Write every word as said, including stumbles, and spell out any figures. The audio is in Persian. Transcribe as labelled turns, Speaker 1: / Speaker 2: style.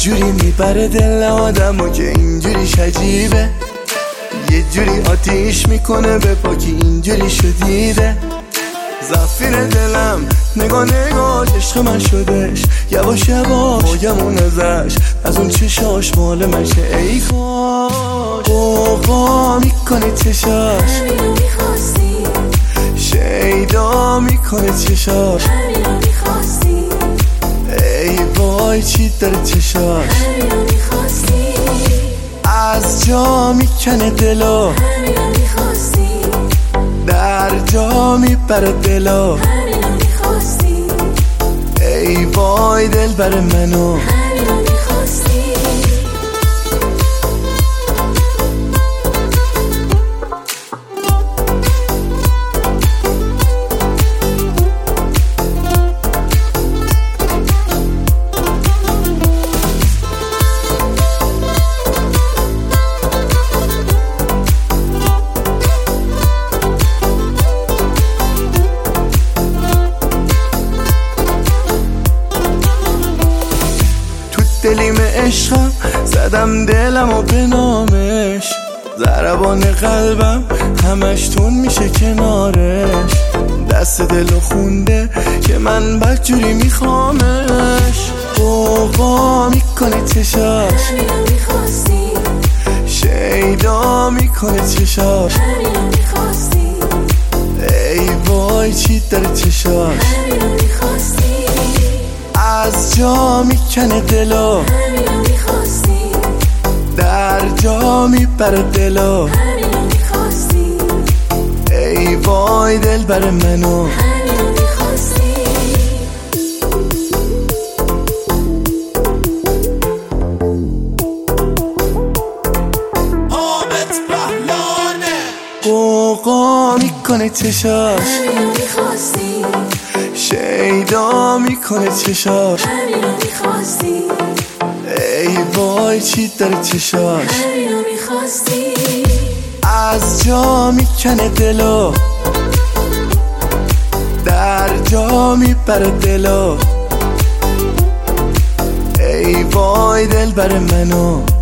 Speaker 1: جوری میبره دل آدمو که اینجوری عجیبه، یه جوری آتیش میکنه به پاکی اینجوری شدیده. زفیر دلم نگاه نگاش عشق من شدش، یواش یواش مویمون ازش از اون چشاش مال منشه. ای کاش قوقا میکنه چشاش،
Speaker 2: همینو میخواستی،
Speaker 1: شیدا میکنه چشاش،
Speaker 2: همینو میخواستی،
Speaker 1: ای وای چی داره چشاش،
Speaker 2: همینو میخواستی،
Speaker 1: از جا میکنه دلو،
Speaker 2: همینو میخواستی،
Speaker 1: در جا میبره دلو،
Speaker 2: همینو میخواستی،
Speaker 1: ای وای دل بر منو،
Speaker 2: همینو میخواستی.
Speaker 1: دلیم عشقم زدم دلم و به نامش، ضربان قلبم همش تون میشه کنارش، دست دلو خونده که من بدجوری میخوامش. قوقا میکنه چشاش،
Speaker 2: همینو میخواستی،
Speaker 1: شیدا میکنه چشاش،
Speaker 2: همینو میخواستی،
Speaker 1: ای وای چی داره چشاش،
Speaker 2: همینو میخواستی،
Speaker 1: از جا میکنه دلو،
Speaker 2: همینو میخواستی،
Speaker 1: در جا میبره دلو،
Speaker 2: همینو میخواستی،
Speaker 1: ای وای دل بر منو،
Speaker 2: همینو میخواستی.
Speaker 1: قوقا میکنه چشاش،
Speaker 2: همینو میخواستی،
Speaker 1: شیدا میکنه چشاش،
Speaker 2: همینو میخواستی،
Speaker 1: ای وای چی داره چشاش،
Speaker 2: همینو میخواستی،
Speaker 1: از جا میکنه دلو، در جا میبره دلو، ای وای دل بر منو.